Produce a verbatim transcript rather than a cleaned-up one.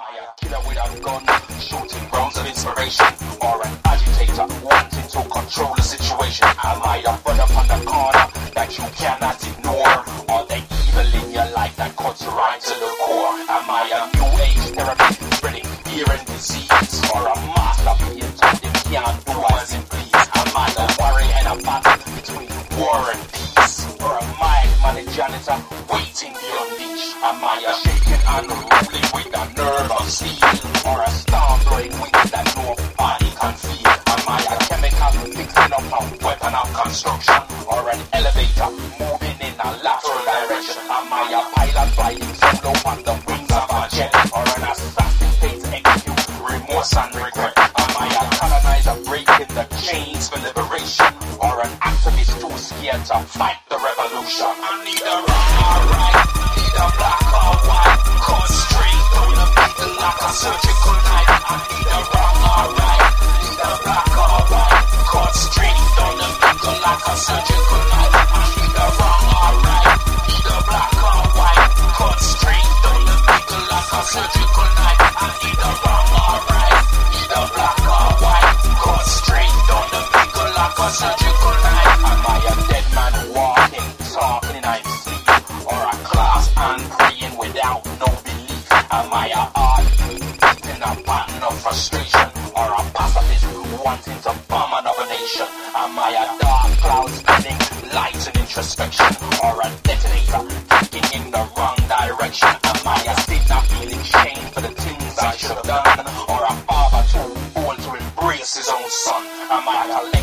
I a killer with a gun, shooting rounds of inspiration, or an agitator wanting to control the situation? Am I a bud up on the corner that you cannot ignore, or the evil in your life that cuts right to the core? Am I a new age therapy spreading fear and disease, or a master being told they can't do as it please? Am I a worry and a battle between war and peace, or a mild-mannered janitor waiting to be unleashed? Am I a shaking and rolling with a nerve of steel, or a storm blowing wind that nobody can feel? Am I a chemical fixing up a weapon of construction, or an elevator moving in a lateral direction? Am I a pilot flying solo on the wings of a jet, or an assassin paid to execute remorse and regret? Am I a colonizer breaking the chains for liberation, or an activist too scared to fight the revolution? I need a wrong or right, need a black or white, cut straight down the middle like a surgical knife. I need a wrong or right, need a black or white, cut straight down the middle like a surgical knife. I need a wrong or right, need a black or white, cut straight down the middle like a surgical knife. I need a wrong or right, need a black or white, cut straight down the middle like a surgical knife. Am I a dead man walking, talking in my sleep, or a class and praying without no belief? Am I a heart beating a pattern of frustration, or a pacifist wanting to bomb another nation? Am I a dark cloud spinning light and introspection, or a detonator taking in the wrong direction? Am I a sinner feeling shame for the things I should have done, or a father too old to embrace his own son? Am I a